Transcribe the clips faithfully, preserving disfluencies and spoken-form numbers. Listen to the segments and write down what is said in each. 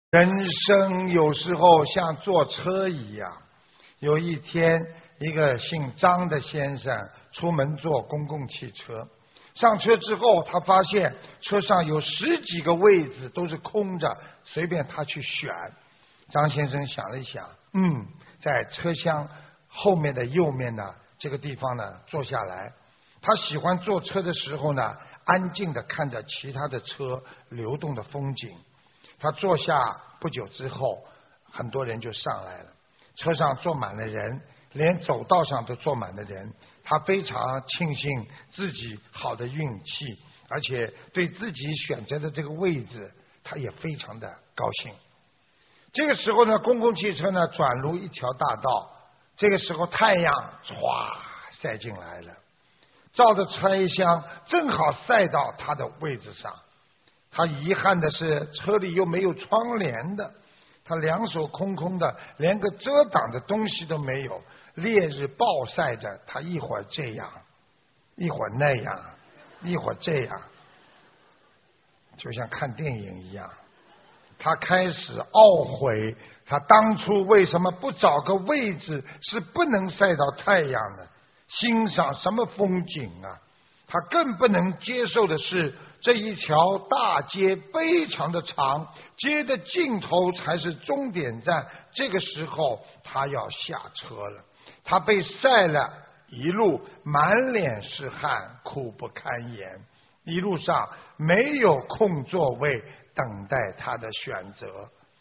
人生有时候像坐车一样，有一天，一个姓张的先生出门坐公共汽车，上车之后，他发现车上有十几个位子都是空着，随便他去选。张先生想了一想，嗯，在车厢后面的右面呢，这个地方呢坐下来。他喜欢坐车的时候呢，安静地看着其他的车流动的风景。他坐下不久之后，很多人就上来了，车上坐满了人，连走道上都坐满了人。他非常庆幸自己好的运气，而且对自己选择的这个位置，他也非常的高兴。这个时候呢，公共汽车呢转入一条大道，这个时候太阳唰晒进来了，照着车厢正好晒到他的位置上。他遗憾的是车里又没有窗帘的，他两手空空的，连个遮挡的东西都没有。烈日暴晒着，他一会儿这样，一会儿那样，一会儿这样，就像看电影一样。他开始懊悔，他当初为什么不找个位置是不能晒到太阳的，欣赏什么风景啊？他更不能接受的是，这一条大街非常的长，街的尽头才是终点站。这个时候他要下车了，他被晒了一路，满脸是汗，苦不堪言。一路上没有空座位等待他的选择。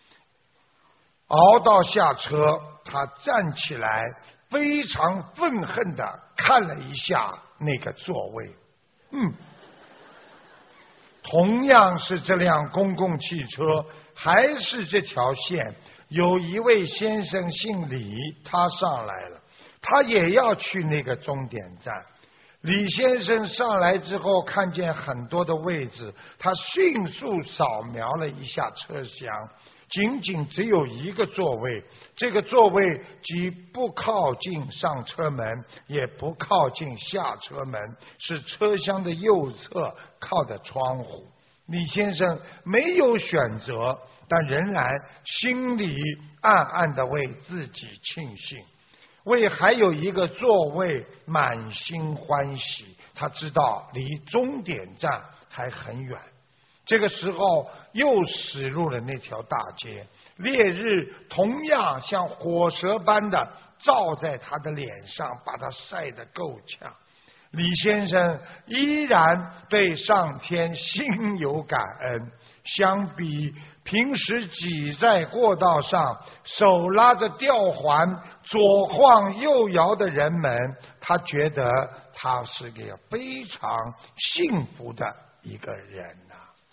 熬到下车，他站起来，非常愤恨地看了一下那个座位。嗯，同样是这辆公共汽车，还是这条线，有一位先生姓李，他上来了，他也要去那个终点站。李先生上来之后，看见很多的位置，他迅速扫描了一下车厢，仅仅只有一个座位。这个座位既不靠近上车门，也不靠近下车门，是车厢的右侧，靠的窗户。李先生没有选择，但仍然心里暗暗地为自己庆幸，为还有一个座位满心欢喜。他知道离终点站还很远。这个时候又驶入了那条大街，烈日同样像火舌般的照在他的脸上，把他晒得够呛。李先生依然对上天心有感恩，相比平时挤在过道上手拉着吊环左晃右摇的人们，他觉得他是个非常幸福的一个人啊。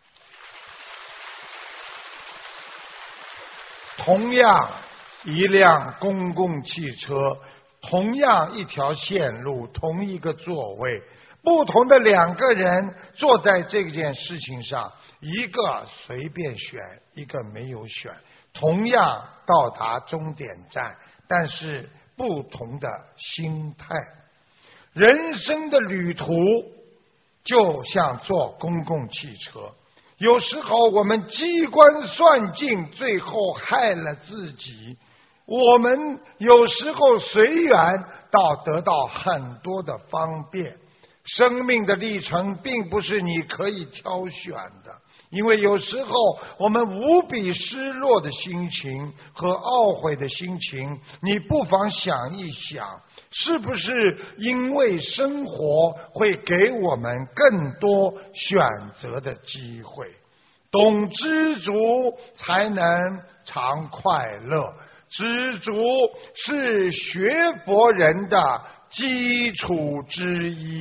同样一辆公共汽车，同样一条线路，同一个座位，不同的两个人坐在这件事情上，一个随便选，一个没有选，同样到达终点站，但是不同的心态。人生的旅途就像坐公共汽车，有时候我们机关算尽，最后害了自己。我们有时候随缘到得到很多的方便。生命的历程并不是你可以挑选的，因为有时候我们无比失落的心情和懊悔的心情，你不妨想一想，是不是因为生活会给我们更多选择的机会？懂知足才能常快乐，知足是学佛人的基础之一。